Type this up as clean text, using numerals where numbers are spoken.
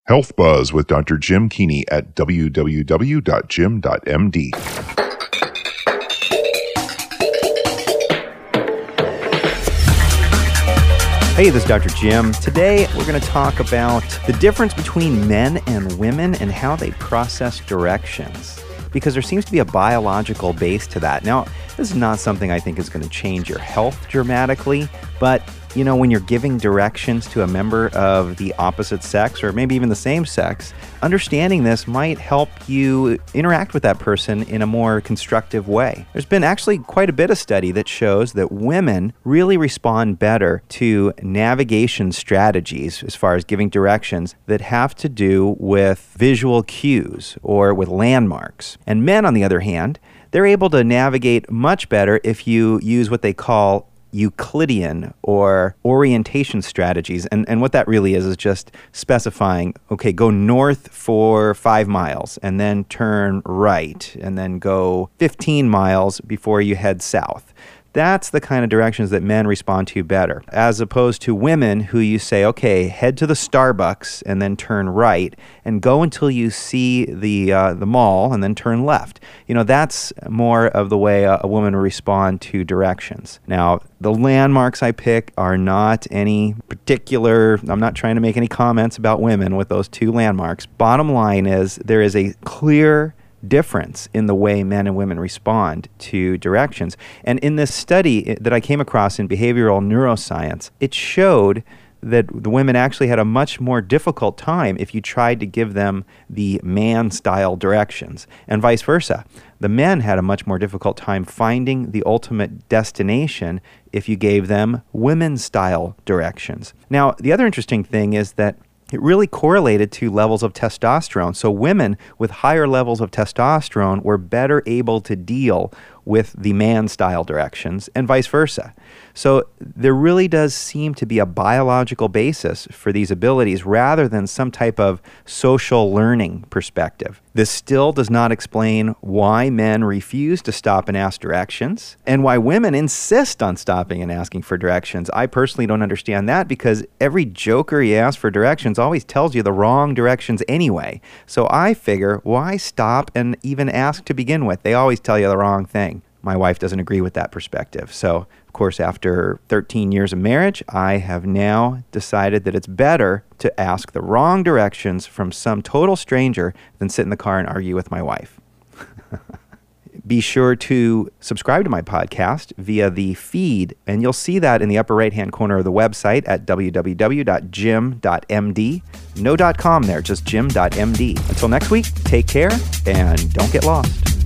Health Buzz with Dr. Jim Keeney at www.jim.md. Hey, this is Dr. Jim. Today, we're going to talk about the difference between men and women and how they process directions, because there seems to be a biological base to that. Now, this is not something I think is going to change your health dramatically, but you know, when you're giving directions to a member of the opposite sex or maybe even the same sex, understanding this might help you interact with that person in a more constructive way. There's been actually quite a bit of study that shows that women really respond better to navigation strategies as far as giving directions that have to do with visual cues or with landmarks. And men, on the other hand, they're able to navigate much better if you use what they call Euclidean or orientation strategies. And what that really is just specifying, okay, go north for 5 miles and then turn right and then go 15 miles before you head south. That's the kind of directions that men respond to better, as opposed to women who you say, okay, head to the Starbucks and then turn right and go until you see the mall and then turn left. You know, that's more of the way a woman will respond to directions. Now, the landmarks I pick are not any particular, I'm not trying to make any comments about women with those 2 landmarks. Bottom line is there is a clear difference in the way men and women respond to directions. And in this study that I came across in behavioral neuroscience, it showed that the women actually had a much more difficult time if you tried to give them the man-style directions, and vice versa. The men had a much more difficult time finding the ultimate destination if you gave them women-style directions. Now, the other interesting thing is that it really correlated to levels of testosterone. So women with higher levels of testosterone were better able to deal with the man-style directions and vice versa. So there really does seem to be a biological basis for these abilities rather than some type of social learning perspective. This still does not explain why men refuse to stop and ask directions and why women insist on stopping and asking for directions. I personally don't understand that because every joker you ask for directions always tells you the wrong directions anyway. So I figure, why stop and even ask to begin with? They always tell you the wrong thing. My wife doesn't agree with that perspective. So, of course, after 13 years of marriage, I have now decided that it's better to ask the wrong directions from some total stranger than sit in the car and argue with my wife. Be sure to subscribe to my podcast via the feed, and you'll see that in the upper right-hand corner of the website at www.jim.md. No .com there, just jim.md. Until next week, take care and don't get lost.